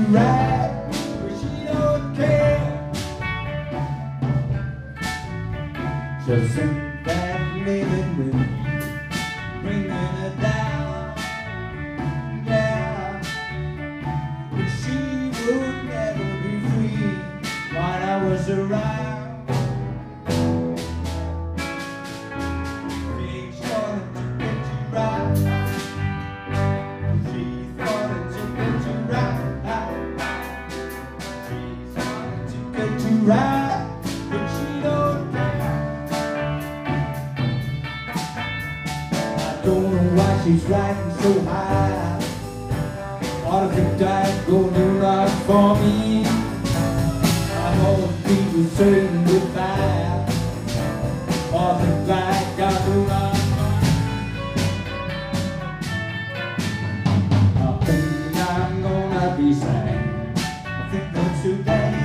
ride, but she don't care. She'll sing that living with me, bringing her down, yeah. But she would never be free while I was around. Right, but she don't care. I don't know why she's riding so high. All of the diet going right for me. I'm all the people saying goodbye. All the diet got to run. I think I'm gonna be sad. I think that's today.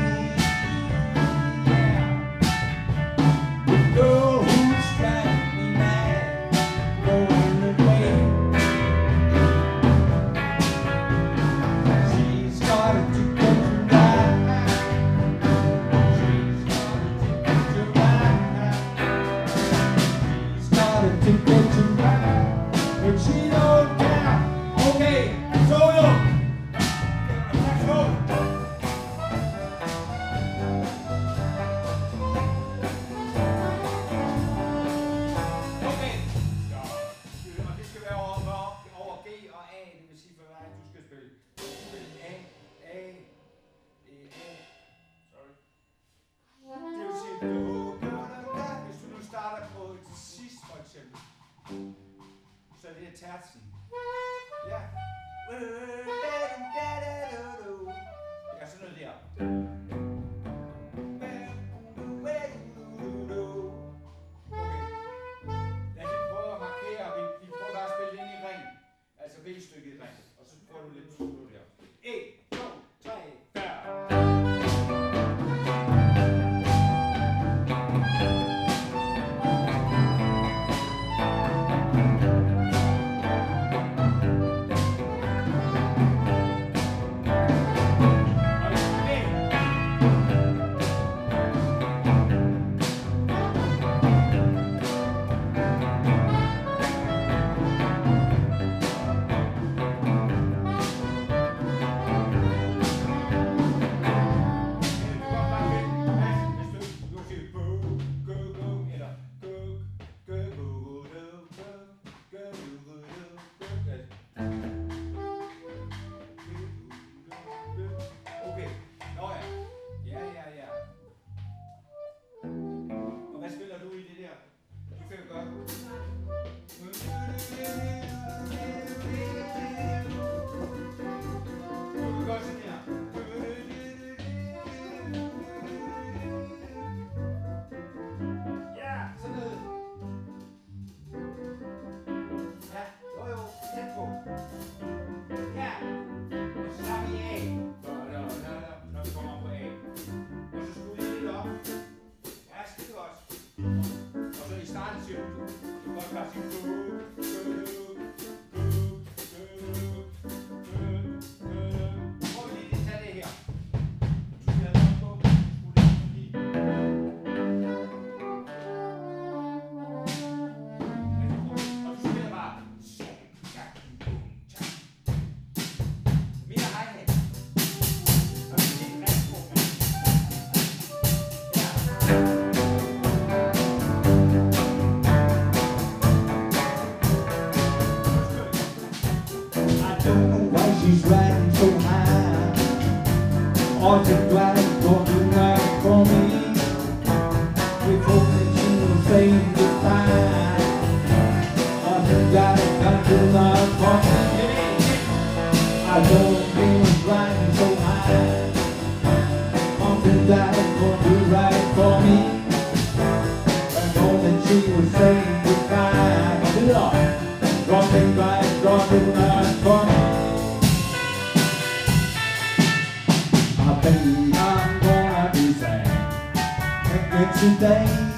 Så det er tertsen. Ja. Ja, sådan noget der. Okay. Lad os prøve at markere. Vi prøver bare at spille ind i ring. Altså B-stykket i ring. Og så prøver du lidt solo der. 1, 2, 3, 4. She's riding so high. All the black going right for me. Before she was saying goodbye. All the guys got to love for me. I don't feel riding so high. All the guys going right for me. Before that she was saying goodbye. Dropping by, dropping right for me. I think I'm gonna be sad today.